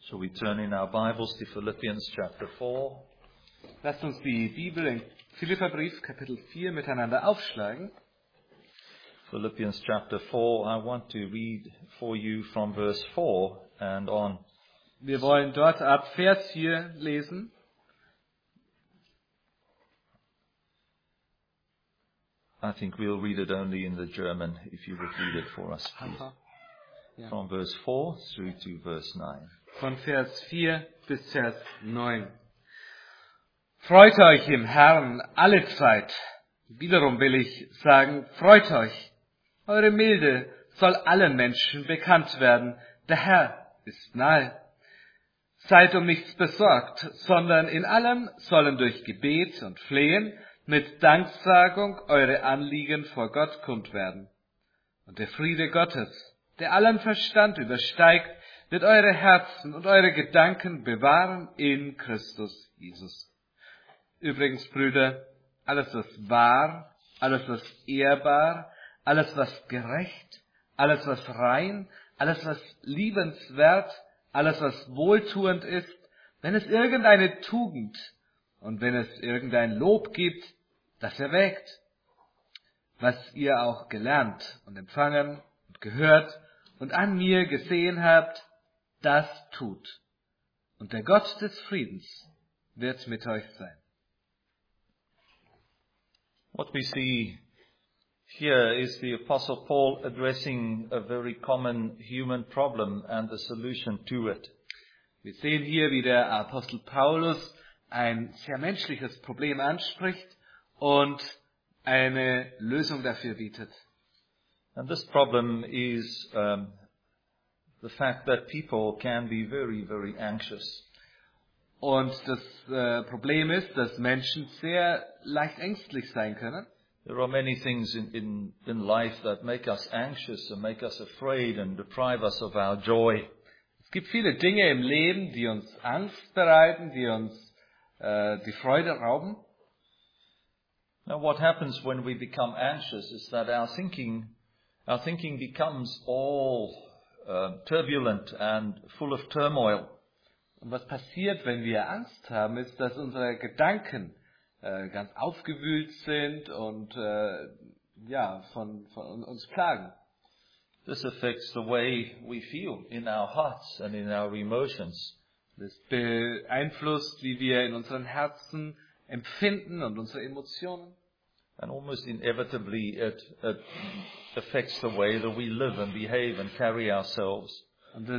So we turn in our Bibles to Philippians chapter 4. Lasst uns die Bibel in Philipperbrief Kapitel 4 miteinander aufschlagen. Philippians chapter 4, I want to read for you from verse 4 and on. Wir wollen dort ab Vers 4 lesen. I think we'll read it only in the German, if you would read it for us, please. Ja. From verse 4 through to verse 9. Von Vers 4 bis Vers 9. Freut euch im Herrn alle Zeit. Wiederum will ich sagen, freut euch. Eure Milde soll allen Menschen bekannt werden. Der Herr ist nahe. Seid um nichts besorgt, sondern in allem sollen durch Gebet und Flehen mit Danksagung eure Anliegen vor Gott kund werden. Und der Friede Gottes, der allen Verstand übersteigt, wird eure Herzen und eure Gedanken bewahren in Christus Jesus. Übrigens, Brüder, alles was wahr, alles was ehrbar, alles was gerecht, alles was rein, alles was liebenswert, alles was wohltuend ist, wenn es irgendeine Tugend und wenn es irgendein Lob gibt, das erwägt, was ihr auch gelernt und empfangen und gehört und an mir gesehen habt, das tut. Und der Gott des Friedens wird mit euch sein. What we see here is the Apostle Paul addressing a very common human problem and the solution to it. Wir sehen hier, wie der Apostel Paulus ein sehr menschliches Problem anspricht und eine Lösung dafür bietet. And this problem is the fact that people can be very, very anxious. Und das Problem ist, dass Menschen sehr leicht ängstlich sein können. There are many things in life that make us anxious and make us afraid and deprive us of our joy. Es gibt viele Dinge im Leben, die uns Angst bereiten, die uns die Freude rauben. Now what happens when we become anxious is that our thinking becomes all turbulent and full of turmoil. Und was passiert, wenn wir Angst haben, ist, dass unsere Gedanken ganz aufgewühlt sind und von uns plagen. This affects the way we feel in our hearts and in our emotions. Das beeinflusst, wie wir in unseren Herzen empfinden und unsere Emotionen. And almost inevitably it affects the way that we live and behave and carry ourselves. Und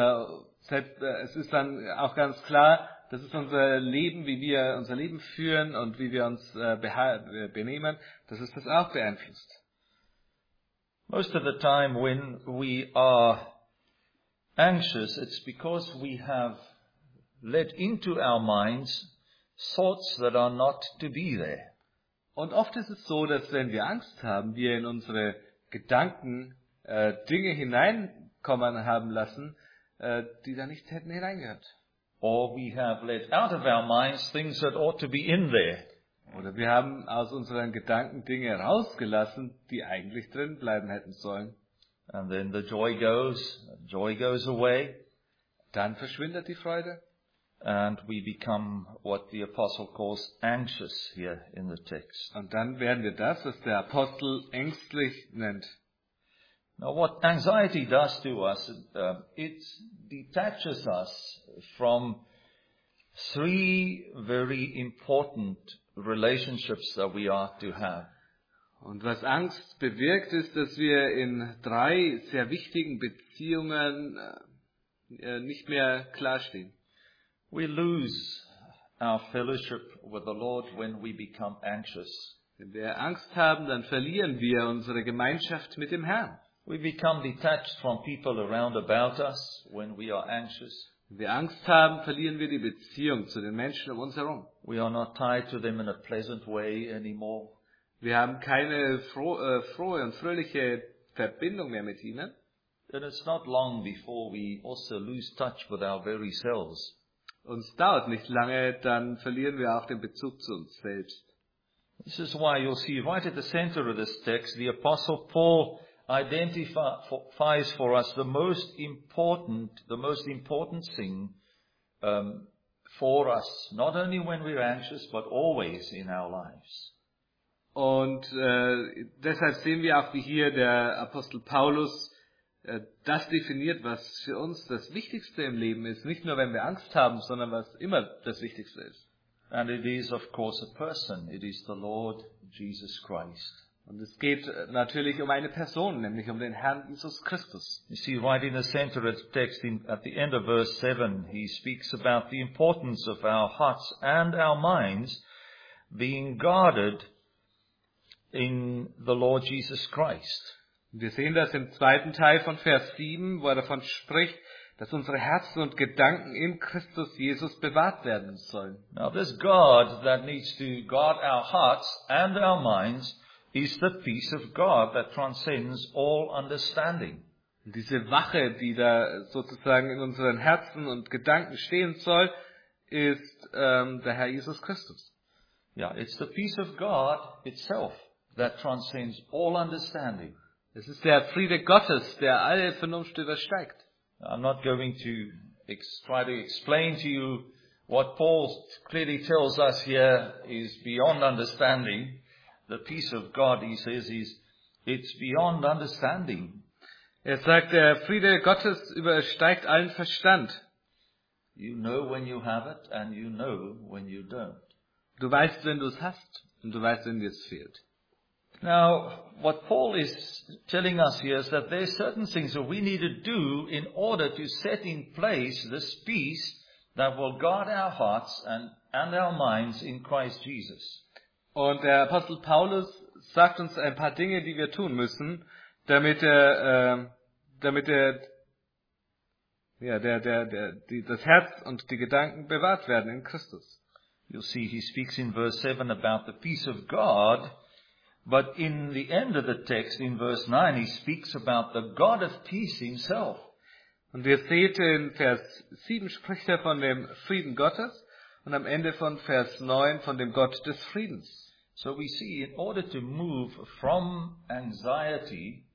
es ist dann auch ganz klar, das ist unser Leben, wie wir unser Leben führen und wie wir uns benehmen, dass es das auch beeinflusst. Most of the time when we are anxious, it's because we have let into our minds thoughts that are not to be there. Und oft ist es so, dass wenn wir Angst haben, wir in unsere Gedanken Dinge hineinkommen haben lassen, die da nicht hätten hineingehört. Or we have let out of our minds things that ought to be in there. Oder wir haben aus unseren Gedanken Dinge rausgelassen, die eigentlich drin bleiben hätten sollen. And then the joy goes away. Dann verschwindet die Freude. And we become what the apostle calls anxious here in the text. Und dann werden wir das, was der Apostel ängstlich nennt. Now what anxiety does to us, it detaches us from three very important relationships that we are to have. Und was Angst bewirkt, ist, dass wir in 3 sehr wichtigen Beziehungen nicht mehr klarstehen. We lose our fellowship with the Lord when we become anxious. Wenn wir Angst haben, dann verlieren wir unsere Gemeinschaft mit dem Herrn. We become detached from people around about us when we are anxious. Wenn wir Angst haben, verlieren wir die Beziehung zu den Menschen um uns herum. We are not tied to them in a pleasant way anymore. Wir haben keine frohe und fröhliche Verbindung mehr mit ihnen. And it's not long before we also lose touch with our very selves. Und es dauert nicht lange, dann verlieren wir auch den Bezug zu uns selbst. This is why you'll see right at the center of this text, the Apostle Paul identifies for us the most important thing for us, not only when we're anxious, but always in our lives. Und deshalb sehen wir auch, wie hier der Apostel Paulus das definiert, was für uns das Wichtigste im Leben ist. Nicht nur, wenn wir Angst haben, sondern was immer das Wichtigste ist. And it is, of course, a person. It is the Lord Jesus Christ. Und es geht natürlich um eine Person, nämlich um den Herrn Jesus Christus. You see, right in the center of the text, at the end of verse 7, he speaks about the importance of our hearts and our minds being guarded in the Lord Jesus Christ. Wir sehen das im zweiten Teil von Vers 7, wo er davon spricht, dass unsere Herzen und Gedanken in Christus Jesus bewahrt werden sollen. Now, this God that needs to guard our hearts and our minds is the peace of God that transcends all understanding. Und diese Wache, die da sozusagen in unseren Herzen und Gedanken stehen soll, ist der Herr Jesus Christus. Yeah, it's the peace of God itself that transcends all understanding. Es ist der Friede Gottes, der alle Vernunft übersteigt. I'm not going to try to explain to you what Paul clearly tells us here is beyond understanding. The peace of God, he says, it's beyond understanding. Er sagt, der Friede Gottes übersteigt allen Verstand. You know when you have it and you know when you don't. Du weißt, wenn du es hast und du weißt, wenn dir es fehlt. Now, what Paul is telling us here is that there's certain things that we need to do in order to set in place this peace that will guard our hearts and our minds in Christ Jesus. Und der Apostel Paulus sagt uns ein paar Dinge, die wir tun müssen, damit das Herz und die Gedanken bewahrt werden in Christus. You'll see he speaks in verse 7 about the peace of God, but in the end of the text, in verse 9, he speaks about the God of peace himself. Und ihr seht, in Vers 7 spricht er von dem Frieden Gottes und am Ende von Vers 9 von dem Gott des Friedens. So we see, in order to move from anxiety,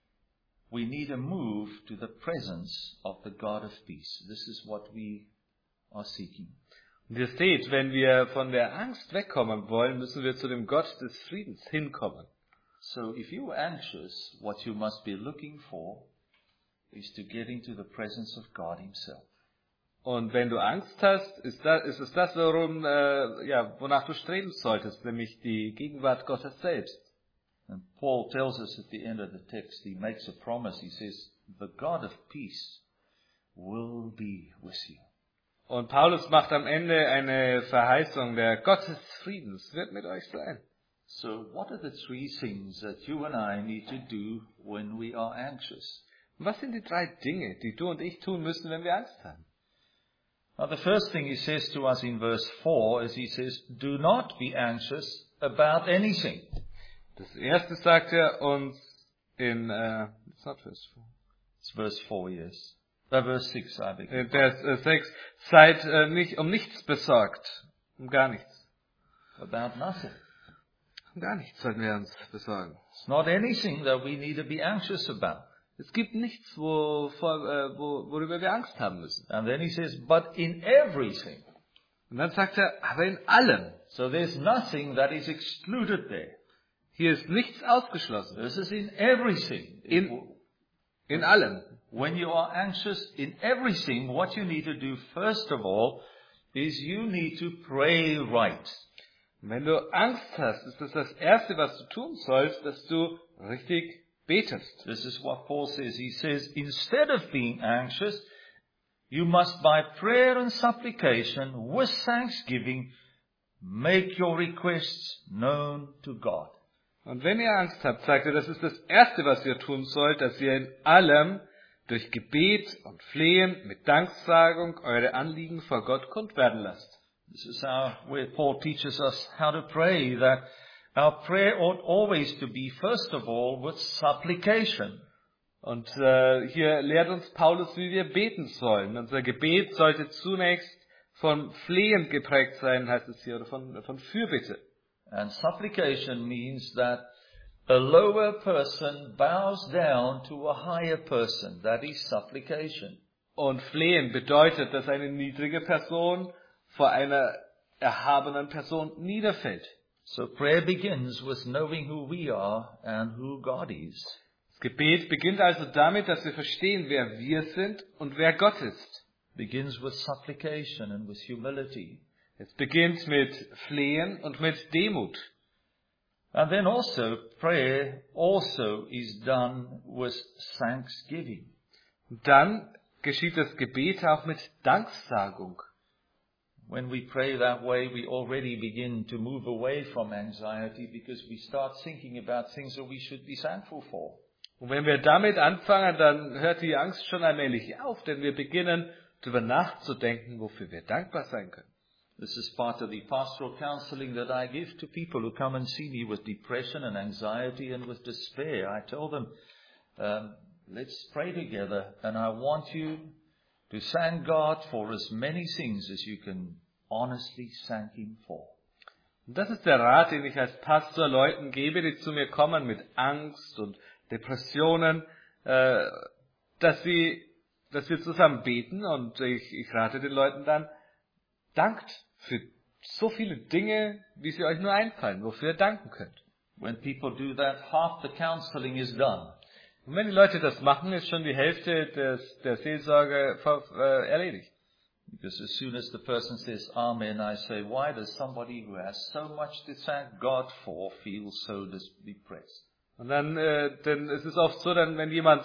we need to move to the presence of the God of peace. This is what we are seeking. Und ihr seht, wenn wir von der Angst wegkommen wollen, müssen wir zu dem Gott des Friedens hinkommen. So if you're anxious, what you must be looking for is to get into the presence of God himself. Und wenn du Angst hast, ist es das, wonach du streben solltest, nämlich die Gegenwart Gottes selbst. And Paul tells us at the end of the text, he makes a promise. He says, the God of peace will be with you. Und Paulus macht am Ende eine Verheißung, der Gott des Friedens wird mit euch sein. So what are the three things that you and I need to do when we are anxious? Und was sind die 3 Dinge, die du und ich tun müssen, wenn wir Angst haben? Now the first thing he says to us in verse 4 is he says, do not be anxious about anything. Das erste sagt er uns in, it's not verse 4. It's verse 4, yes. Verse 6, I beg. In Vers 6, seid nicht um nichts besorgt, um gar nichts. About nothing. Um gar nichts sollten wir uns besorgen. It's not anything that we need to be anxious about. Es gibt nichts, worüber wir Angst haben müssen. And then he says, but in everything. Und dann sagt er, aber in allem. So there's nothing that is excluded there. Hier ist nichts ausgeschlossen. This is in everything. In allem. When you are anxious in everything, what you need to do first of all is you need to pray right. Wenn du Angst hast, ist das Erste, was du tun sollst, dass du richtig betest. This is what Paul says. He says, instead of being anxious, you must by prayer and supplication with thanksgiving make your requests known to God. Und wenn ihr Angst habt, sagt er, das ist das Erste, was ihr tun sollt, dass ihr in allem durch Gebet und Flehen mit Danksagung eure Anliegen vor Gott kund werden lasst. This is where Paul teaches us how to pray, that our prayer ought always to be, first of all, with supplication. Und hier lehrt uns Paulus, wie wir beten sollen. Unser Gebet sollte zunächst von Flehen geprägt sein, heißt es hier, oder von Fürbitte. And supplication means that a lower person bows down to a higher person. That is supplication. Und flehen bedeutet, dass eine niedrige Person vor einer erhabenen Person niederfällt. So prayer begins with knowing who we are and who God is. Das Gebet beginnt also damit, dass wir verstehen, wer wir sind und wer Gott ist. Begins with supplication and with humility. Es beginnt mit Flehen und mit Demut. And then also, prayer also is done with thanksgiving. Und dann geschieht das Gebet auch mit Danksagung. When we pray that way, we already begin to move away from anxiety because we start thinking about things that we should be thankful for. Und wenn wir damit anfangen, dann hört die Angst schon allmählich auf, denn wir beginnen darüber nachzudenken, wofür wir dankbar sein können. This is part of the pastoral counseling that I give to people who come and see me with depression and anxiety and with despair. I tell them, let's pray together, and I want you to thank God for as many things as you can honestly thank Him for. Und das ist der Rat, den ich als Pastor Leuten gebe, die zu mir kommen mit Angst und Depressionen, dass wir zusammen beten, und ich rate den Leuten dann, dankt für so viele Dinge, wie sie euch nur einfallen, wofür ihr danken könnt. When people do that, half the counseling is done. Und wenn die Leute das machen, ist schon die Hälfte der Seelsorge erledigt. Because as soon as the person says Amen, I say, why does somebody who has so much to thank God for feel so depressed? Und dann, denn es ist oft so, dann, wenn jemand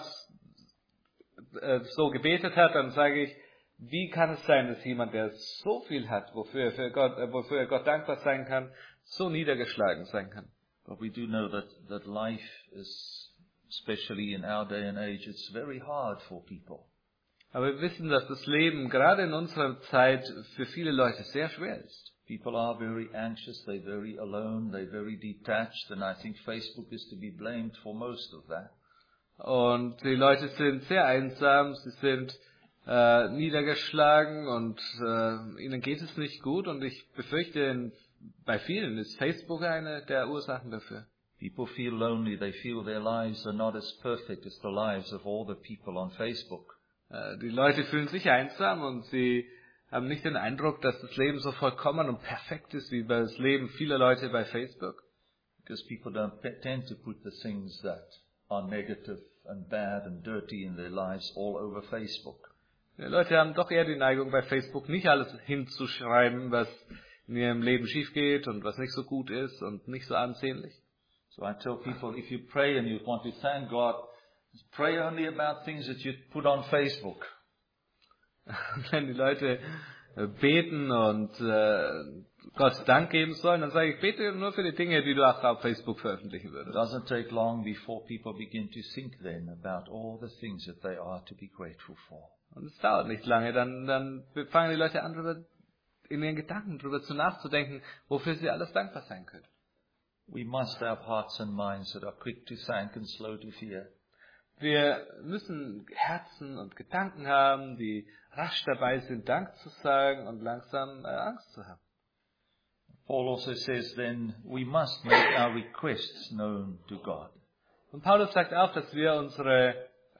so gebetet hat, dann sage ich, wie kann es sein, dass jemand, der so viel hat, wofür er Gott dankbar sein kann, so niedergeschlagen sein kann? But we do know that life is, especially in our day and age, it's very hard for people. Aber wir wissen, dass das Leben gerade in unserer Zeit für viele Leute sehr schwer ist. People are very anxious, they're very alone, they're very detached, and I think Facebook is to be blamed for most of that. Und die Leute sind sehr einsam, sie sind niedergeschlagen und ihnen geht es nicht gut, und ich befürchte, bei vielen ist Facebook eine der Ursachen dafür. People feel lonely, they feel their lives are not as perfect as the lives of all the people on Facebook. Die Leute fühlen sich einsam und sie haben nicht den Eindruck, dass das Leben so vollkommen und perfekt ist wie das Leben vieler Leute bei Facebook. Because people don't tend to put the things that are negative and bad and dirty in their lives all over Facebook. Die Leute haben doch eher die Neigung, bei Facebook nicht alles hinzuschreiben, was in ihrem Leben schief geht und was nicht so gut ist und nicht so ansehnlich. So I tell people, if you pray and you want to thank God, pray only about things that you put on Facebook. Wenn die Leute beten und Gott Dank geben sollen, dann sage ich, bete nur für die Dinge, die du auch auf Facebook veröffentlichen It würdest. doesn't take long before people begin to think then about all the things that they are to be grateful for. Und es dauert nicht lange, dann fangen die Leute an, in ihren Gedanken darüber nachzudenken, wofür sie alles dankbar sein können. We must have hearts and minds that are quick to thank and slow to fear. Wir müssen Herzen und Gedanken haben, die rasch dabei sind, Dank zu sagen und langsam Angst zu haben. Paul also says then, we must make our requests known to God. Und Paulus sagt auch, dass wir unsere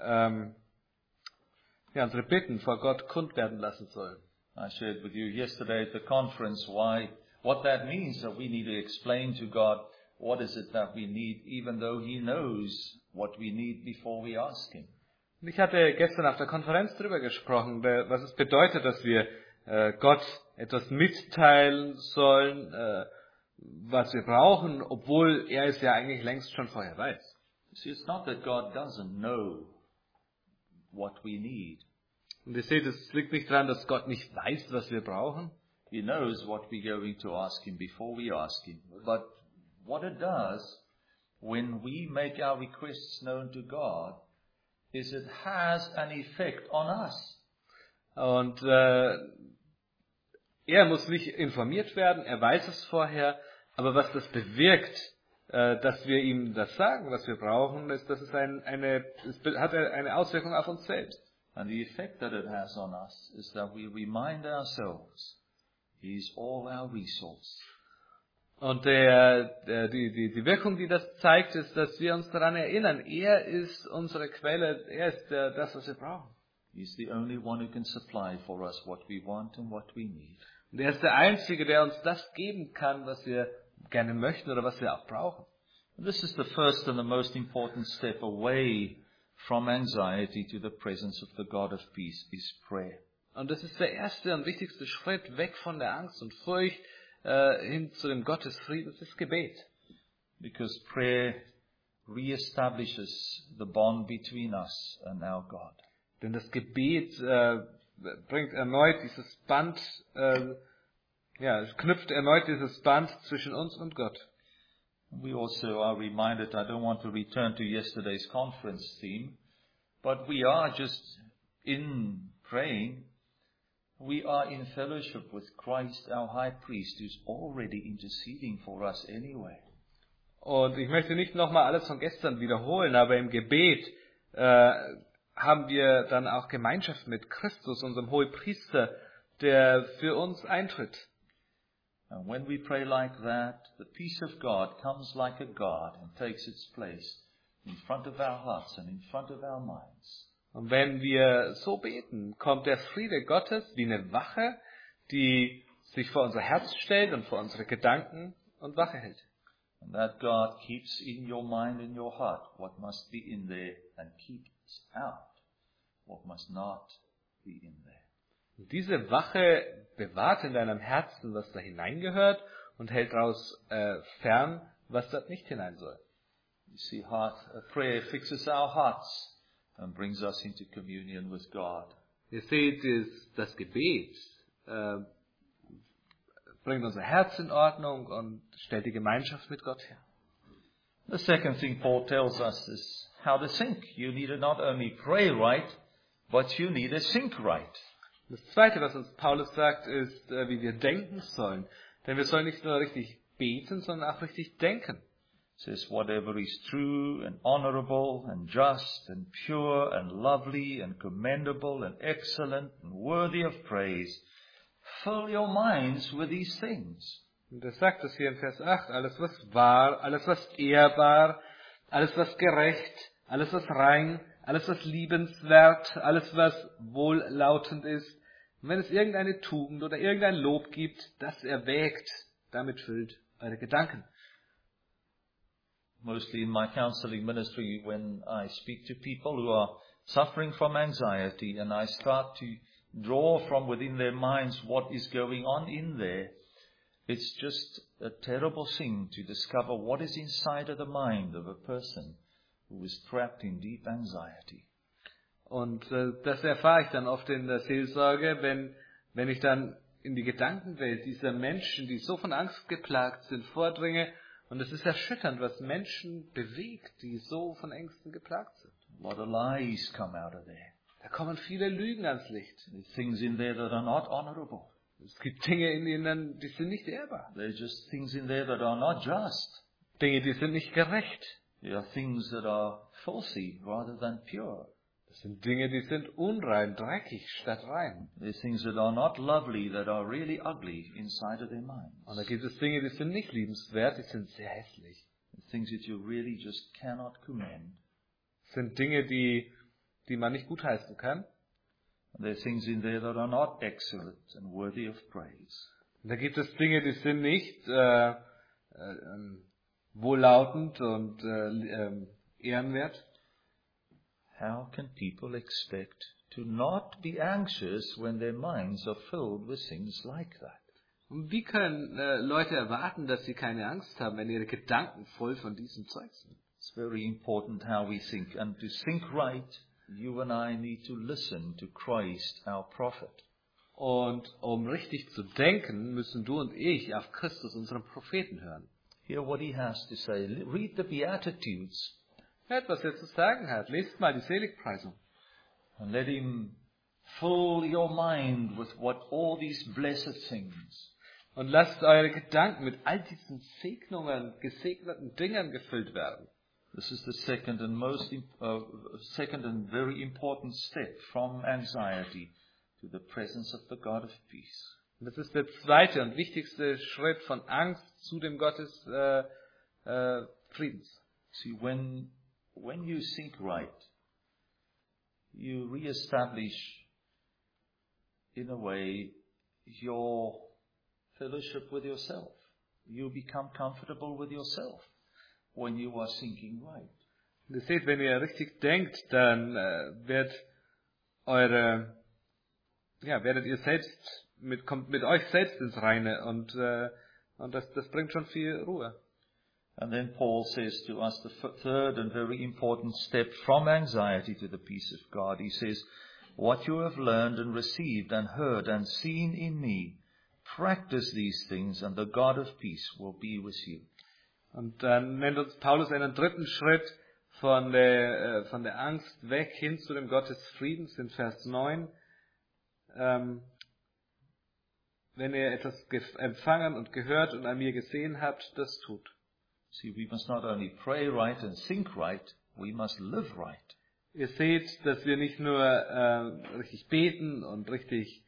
Bitten vor Gott kund werden lassen sollen. I shared with you yesterday at the conference what that means, that we need to explain to God what is it that we need, even though He knows what we need before we ask Him. Und ich hatte gestern auf der Konferenz darüber gesprochen, was es bedeutet, dass wir Gott etwas mitteilen sollen, was wir brauchen, obwohl er es ja eigentlich längst schon vorher weiß. See, it's not that God doesn't know what we need. Und ihr seht, es liegt nicht daran, dass Gott nicht weiß, was wir brauchen. He knows what we're going to ask Him before we ask Him. But what it does, when we make our requests known to God, is it has an effect on us. Und er muss nicht informiert werden, er weiß es vorher, aber was das bewirkt, dass wir ihm das sagen, was wir brauchen, ist, dass es hat eine Auswirkung auf uns selbst. And the effect that it has on us is that we remind ourselves He is all our resource. Und die Wirkung, die das zeigt, ist, dass wir uns daran erinnern, er ist unsere Quelle, er ist das, was wir brauchen. He's the only one who can supply for us what we want and what we need. Und er ist der Einzige, der uns das geben kann, was wir gerne möchten oder was wir auch brauchen. And this is the first and the most important step away from anxiety to the presence of the God of peace, is prayer. Und das ist der erste und wichtigste Schritt weg von der Angst und Furcht hin zu dem Gott des Friedens, das Gebet. Because prayer reestablishes the bond between us and our God. Denn das Gebet bringt erneut dieses Band, knüpft erneut dieses Band zwischen uns und Gott. We also are reminded, I don't want to return to yesterday's conference theme, but we are just in praying, we are in fellowship with Christ, our high priest, who's already interceding for us anyway. Und ich möchte nicht nochmal alles von gestern wiederholen, aber im Gebet haben wir dann auch Gemeinschaft mit Christus, unserem Hohepriester, der für uns eintritt. And when we pray like that, the peace of God comes like a guard and takes its place in front of our hearts and in front of our minds. Und wenn wir so beten, kommt der Friede Gottes wie eine Wache, die sich vor unser Herz stellt und vor unsere Gedanken und Wache hält. And that God keeps in your mind and your heart what must be in there and keeps out what must not be in there. Und diese Wache bewahrt in deinem Herzen, was da hineingehört, und hält daraus fern, was dort nicht hinein soll. You see, prayer fixes our hearts and brings us into communion with God. Ihr seht, das Gebet bringt unser Herz in Ordnung und stellt die Gemeinschaft mit Gott her. The second thing Paul tells us is how to think. You need to not only pray right, but you need to think right. Das Zweite, was uns Paulus sagt, ist, wie wir denken sollen. Denn wir sollen nicht nur richtig beten, sondern auch richtig denken. It says, whatever is true and honorable and just and pure and lovely and commendable and excellent and worthy of praise, fill your minds with these things. Und er sagt es hier in Vers 8, alles was wahr, alles was ehrbar, alles was gerecht, alles was rein, alles was liebenswert, alles was wohllautend ist. Und wenn es irgendeine Tugend oder irgendein Lob gibt, das erwägt, damit füllt eure Gedanken. Mostly in my counseling ministry, when I speak to people who are suffering from anxiety and I start to draw from within their minds what is going on in there, it's just a terrible thing to discover what is inside of the mind of a person who is trapped in deep anxiety. Und das erfahre ich dann oft in der Seelsorge, wenn ich dann in die Gedankenwelt dieser Menschen, die so von Angst geplagt sind, vordringe. Und es ist erschütternd, was Menschen bewegt, die so von Ängsten geplagt sind. A lot of lies come out of there. Da kommen viele Lügen ans Licht. There's things in there that are not honorable. Es gibt Dinge in ihnen, die sind nicht ehrbar. There's just things in there that are not just. Dinge, die sind nicht gerecht. There are things that are filthy rather than pure. Das sind Dinge, die sind unrein, dreckig statt rein. There's things that are not lovely that are really ugly inside of their minds. Und da gibt es Dinge, die sind nicht liebenswert, die sind sehr hässlich. Things that you really just cannot commend. Das sind Dinge, die man nicht gutheißen kann. And there are things in there that are not excellent and worthy of praise. Und da gibt es Dinge, die sind nicht wohllautend und ehrenwert. How can people expect to not be anxious when their minds are filled with things like that? Und wie können Leute erwarten, dass sie keine Angst haben, wenn ihre Gedanken voll von diesem Zeug sind? It's very important how we think. And to think right, you and I need to listen to Christ, our prophet. Und um richtig zu denken, müssen du und ich auf Christus, unseren Propheten, hören. Hear what he has to say. Read the Beatitudes. Hört, was er zu sagen hat. Lest mal die Seligpreisung. And let him fill your mind with what all these blessed things. Und lasst eure Gedanken mit all diesen Segnungen, gesegneten Dingen gefüllt werden. This is the second and very important step from anxiety to the presence of the God of peace. Und das ist der zweite und wichtigste Schritt von Angst zu dem Gott des Friedens. See, when you think right, you reestablish, in a way, your fellowship with yourself. You become comfortable with yourself when you are thinking right. Ihr seht, wenn ihr richtig denkt, dann werdet ihr selbst kommt mit euch selbst ins Reine und das bringt schon viel Ruhe. And then Paul says to us the third and very important step from anxiety to the peace of God. He says, what you have learned and received and heard and seen in me, practice these things and the God of peace will be with you. Und dann nennt uns Paulus einen dritten Schritt von der Angst weg hin zu dem Gott des Friedens in Vers 9. Wenn ihr etwas empfangen und gehört und an mir gesehen habt, das tut. See, we must not only pray right and think right, we must live right. Ihr seht, dass wir nicht nur richtig beten und richtig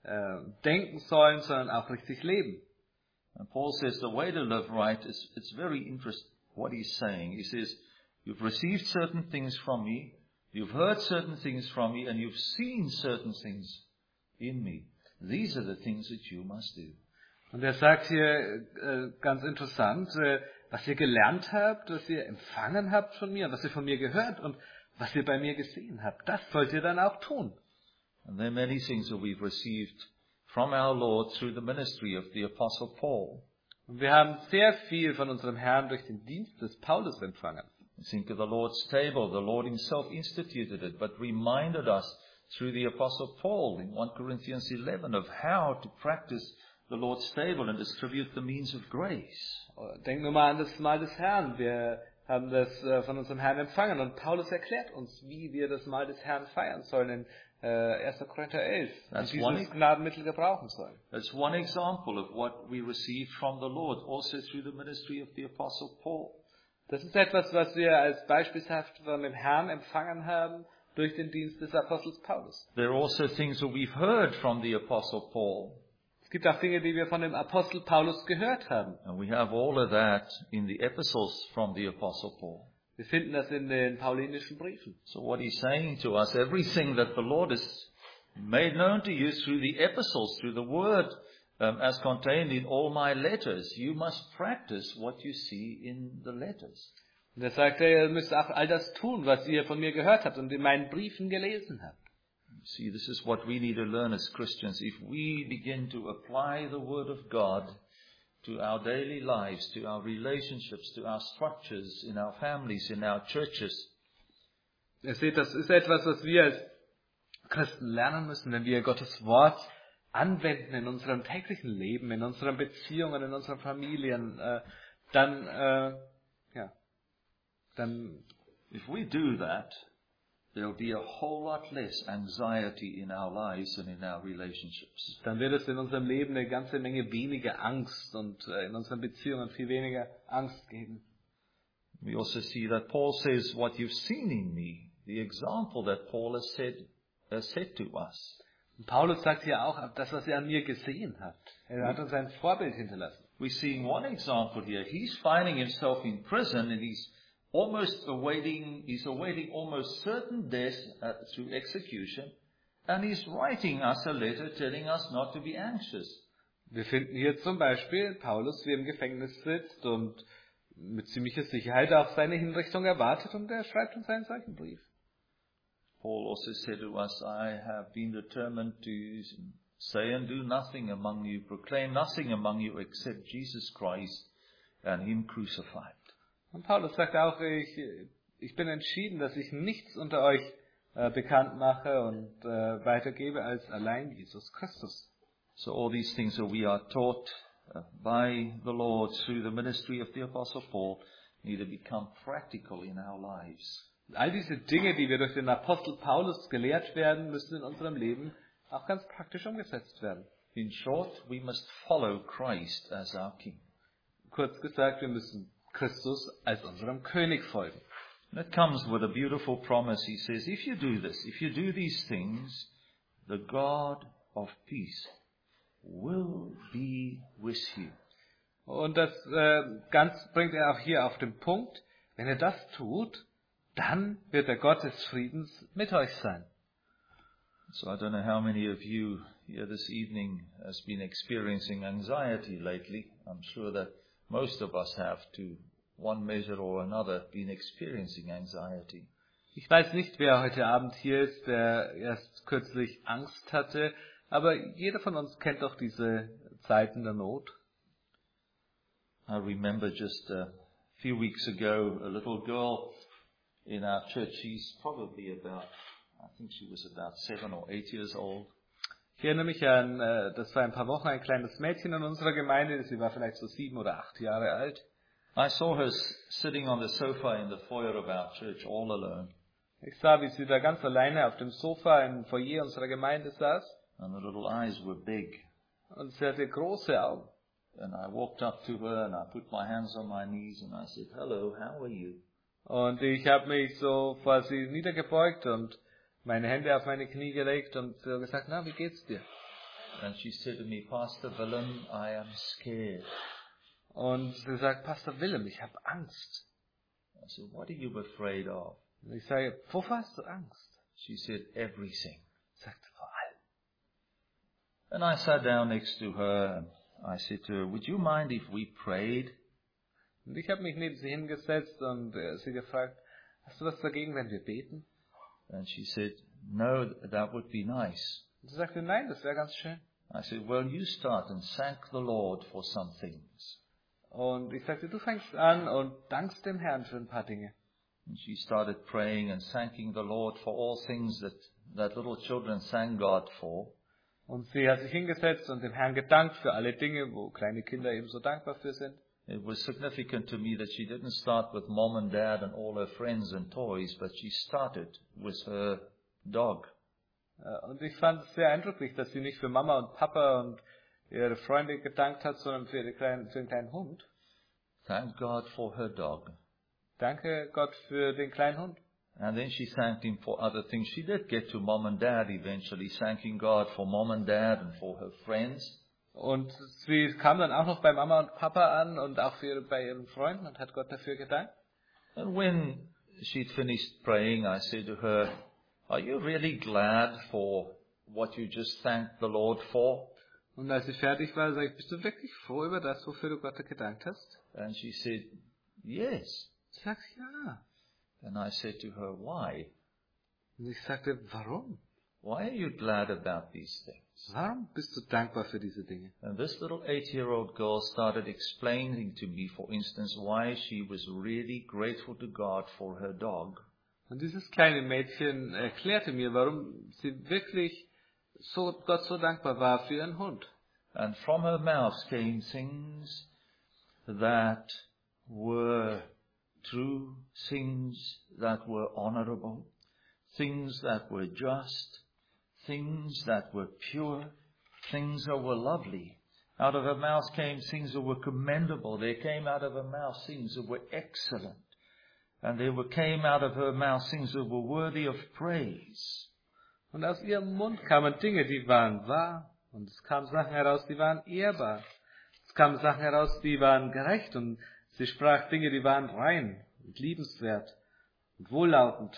denken sollen, sondern auch richtig leben. And Paul says the way to live right is, it's very interesting what he's saying. He says, you've received certain things from me, you've heard certain things from me, and you've seen certain things in me. These are the things that you must do. Und er sagt hier ganz interessant, was ihr gelernt habt, was ihr empfangen habt von mir, was ihr von mir gehört und was ihr bei mir gesehen habt, das sollt ihr dann auch tun. And there are many things that we've received from our Lord through the ministry of the Apostle Paul. Und wir haben sehr viel von unserem Herrn durch den Dienst des Paulus empfangen. Think of the Lord's table. The Lord himself instituted it, but reminded us through the Apostle Paul in 1 Corinthians 11 of how to practice the Lord's table and distribute the means of grace. Denk nur mal an das Mahl des Herrn. Wir haben das von unserem Herrn empfangen und Paulus erklärt uns, wie wir das Mahl des Herrn feiern sollen in 1. Korinther 11. Und dieses Gnadenmittel gebrauchen sollen. That's one example of what we received from the Lord, also through the ministry of the Apostle Paul. Das ist etwas, was wir als beispielhaft von dem Herrn empfangen haben durch den Dienst des Apostels Paulus. There are also things that we've heard from the Apostle Paul. Es gibt auch Dinge, die wir von dem Apostel Paulus gehört haben. And we have all of that in the epistles from the Apostle Paul. Wir finden das in den paulinischen Briefen. So what he's saying to us, everything that the Lord has made known to you through the epistles, through the word as contained in all my letters, you must practice what you see in the letters. Und er sagt, ihr müsst auch all das tun, was ihr von mir gehört habt und in meinen Briefen gelesen habt. See, this is what we need to learn as Christians. If we begin to apply the Word of God to our daily lives, to our relationships, to our structures, in our families, in our churches. Ihr seht, das ist etwas, was wir als Christen lernen müssen, wenn wir Gottes Wort anwenden in unserem täglichen Leben, in unseren Beziehungen, in unseren Familien, dann, if we do that, there will be a whole lot less anxiety in our lives and in our relationships. Dann wird es in unserem Leben eine ganze Menge weniger Angst und in unseren Beziehungen viel weniger Angst geben. We also see that Paul says, what you've seen in me, the example that Paul has said to us. Und Paulus sagt hier auch, das, was er an mir gesehen hat. Er hat uns ein Vorbild hinterlassen. We're seeing one example here. He's finding himself in prison and he's awaiting almost certain death through execution, and he's writing us a letter telling us not to be anxious. Wir finden hier zum Beispiel Paulus, wie er im Gefängnis sitzt und mit ziemlicher Sicherheit auch seine Hinrichtung erwartet, und er schreibt uns einen solchen Brief. Paul also said to us, I have been determined to say and do nothing among you, proclaim nothing among you except Jesus Christ and Him crucified. Und Paulus sagt auch, ich bin entschieden, dass ich nichts unter euch bekannt mache und weitergebe als allein Jesus Christus. So all these things that we are taught by the Lord through the ministry of the Apostle Paul need to become practical in our lives. All diese Dinge, die wir durch den Apostel Paulus gelehrt werden, müssen in unserem Leben auch ganz praktisch umgesetzt werden. In short, we must follow Christ as our King. Kurz gesagt, wir müssen Christus als unserem König folgen. And it comes with a beautiful promise. He says, if you do this, if you do these things, the God of peace will be with you. Und das ganz bringt er auch hier auf den Punkt. Wenn ihr das tut, dann wird der Gott des Friedens mit euch sein. So I don't know how many of you here this evening has been experiencing anxiety lately. I'm sure that most of us have, to one measure or another, been experiencing anxiety. Ich weiß nicht, wer heute Abend hier ist, der erst kürzlich Angst hatte, aber jeder von uns kennt doch diese Zeiten der Not. I remember just a few weeks ago, a little girl in our church. She's probably about, I think she was about 7 or 8 years old. Ich erinnere mich an, das war ein paar Wochen, ein kleines Mädchen in unserer Gemeinde, sie war vielleicht so 7 oder 8 Jahre alt. I saw her sitting on the sofa in the foyer of our church all alone. Ich sah, wie sie da ganz alleine auf dem Sofa im Foyer unserer Gemeinde saß. And the little eyes were big. Und sie hatte große Augen. And I walked up to her and I put my hands on my knees and I said, "Hello, how are you?" Und ich habe mich so vor sie niedergebeugt und meine Hände auf meine Knie gelegt und so gesagt, na, wie geht's dir? And she said to me, "Pastor Willem, I am scared." Und sie sagt, Pastor Willem, ich habe Angst. I said, "What are you afraid of?" Und ich sage, wovor hast du Angst? She said, "Everything." Sie sagt, vor allem. And I sat down next to her and I said to her, "Would you mind if we prayed?" Und ich habe mich neben sie hingesetzt und sie gefragt, hast du was dagegen, wenn wir beten? And she said, "No, that would be nice." Und sie sagte, nein, das wäre ganz schön. I said, "Well, you start and thank the Lord for some things." Und ich sagte, du fängst an und dankst dem Herrn für ein paar Dinge. And she started praying and thanking the Lord for all things that little children thank God for. Und sie hat sich hingesetzt und dem Herrn gedankt für alle Dinge, wo kleine Kinder eben so dankbar für sind. It was significant to me that she didn't start with mom and dad and all her friends and toys, but she started with her dog. Und ich fand es sehr eindrücklich, dass sie nicht für Mama und Papa und ihre Freunde gedankt hat, sondern für den kleinen Hund. Thank God for her dog. Danke Gott für den kleinen Hund. And then she thanked him for other things. She did get to mom and dad eventually, thanking God for mom and dad and for her friends. Und sie kam dann auch noch bei Mama und Papa an und auch bei ihren Freunden und hat Gott dafür gedankt. And when she'd finished praying, I said to her, "Are you really glad for what you just thanked the Lord for?" Und als sie fertig war, sage ich, bist du wirklich froh über das, wofür du Gott gedankt hast? And she said, "Yes." Sie sagt, ja. And I said to her, "Why? Und ich sagte, warum? Why are you glad about these things?" Warum bist du dankbar für diese Dinge? And this little 8-year-old girl started explaining to me, for instance, why she was really grateful to God for her dog. Und dieses kleine Mädchen erklärte mir, warum sie wirklich Gott so dankbar war für ihren Hund. And from her mouth came things that were true, things that were honorable, things that were just, things that were pure, things that were lovely. Out of her mouth came things that were commendable. There came out of her mouth things that were excellent. And came out of her mouth things that were worthy of praise. Und aus ihrem Mund kamen Dinge, die waren wahr. Und es kamen Sachen heraus, die waren ehrbar. Es kamen Sachen heraus, die waren gerecht. Und sie sprach Dinge, die waren rein und liebenswert und wohllautend.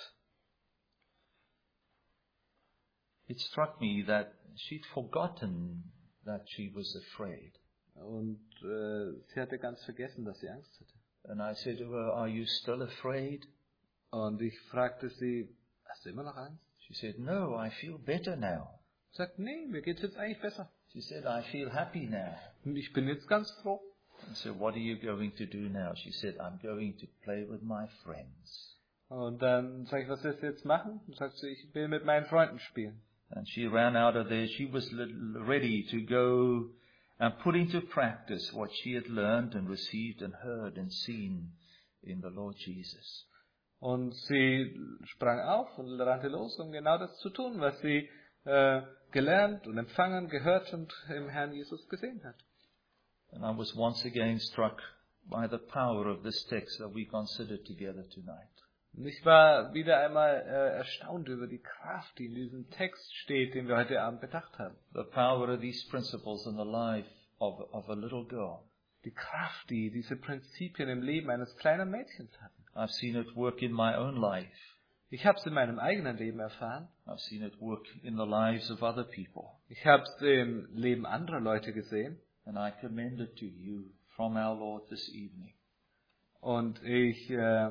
It struck me that she'd forgotten that she was afraid. Und sie hatte ganz vergessen, dass sie Angst hatte. And I said to her, "Are you still afraid?" Und ich fragte sie, hast du immer noch Angst? She said, "No, I feel better now." Sie sagt, nee, mir geht's jetzt eigentlich besser. She said, "I feel happy now." Und ich bin jetzt ganz froh. I said, "What are you going to do now?" She said, "I'm going to play with my friends." Und dann sage ich, was willst du jetzt machen? Und sagt sie, ich will mit meinen Freunden spielen. And she ran out of there. She was ready to go and put into practice what she had learned and received and heard and seen in the Lord Jesus. Und sie sprang auf und rannte los, um genau das zu tun, was sie gelernt und empfangen, gehört und im Herrn Jesus gesehen hat. And I was once again struck by the power of this text that we considered together tonight. Und ich war wieder einmal erstaunt über die Kraft, die in diesem Text steht, den wir heute Abend bedacht haben. The power of these principles in the life of a little girl. Die Kraft, die diese Prinzipien im Leben eines kleinen Mädchens hatten. I've seen it work in my own life. Ich habe es in meinem eigenen Leben erfahren. I've seen it work in the lives of other people. Ich habe es im Leben anderer Leute gesehen. And I commend it to you from our Lord this evening. Und ich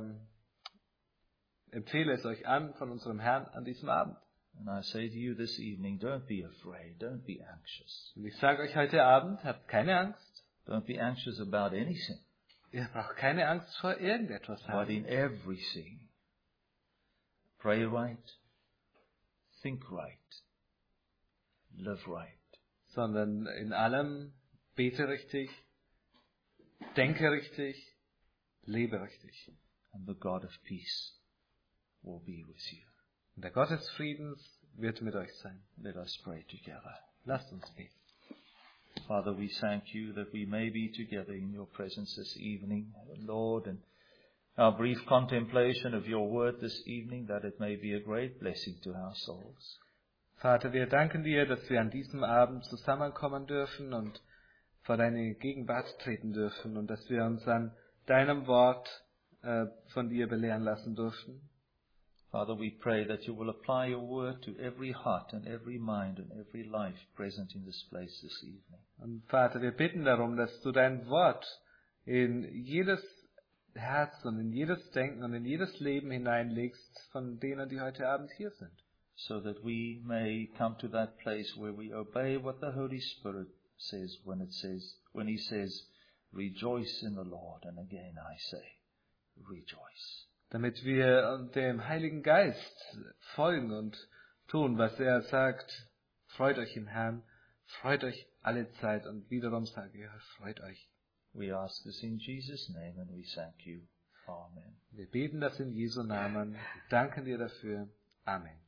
empfehle es euch an von unserem Herrn an diesem Abend. And I say to you this evening, don't be afraid, don't be anxious. Und ich sage euch heute Abend, habt keine Angst. Don't be anxious about anything, Ihr braucht keine Angst vor irgendetwas but haben. in everything, pray right, think right, live right. Sondern in allem bete richtig, denke richtig, lebe richtig. And the God of peace will be with you. Und der Gott des Friedens wird mit euch sein. Let us pray together. Lasst uns beten. Father, we thank you that we may be together in your presence this evening, Lord, and our brief contemplation of your word this evening, that it may be a great blessing to our souls. Vater, wir danken dir, dass wir an diesem Abend zusammenkommen dürfen und vor deine Gegenwart treten dürfen und dass wir uns an deinem Wort von dir belehren lassen dürfen. Father, we pray that you will apply your word to every heart and every mind and every life present in this place this evening. Und Vater, wir bitten darum, dass du dein Wort in jedes Herz und in jedes Denken und in jedes Leben hineinlegst von denen, die heute Abend hier sind. So that we may come to that place where we obey what the Holy Spirit says when he says, rejoice in the Lord. And again I say, rejoice. Damit wir dem Heiligen Geist folgen und tun, was er sagt. Freut euch im Herrn, freut euch alle Zeit und wiederum sage ich, freut euch. We ask this in Jesus' name and we thank you. Amen. Wir beten das in Jesu Namen, danken dir dafür. Amen.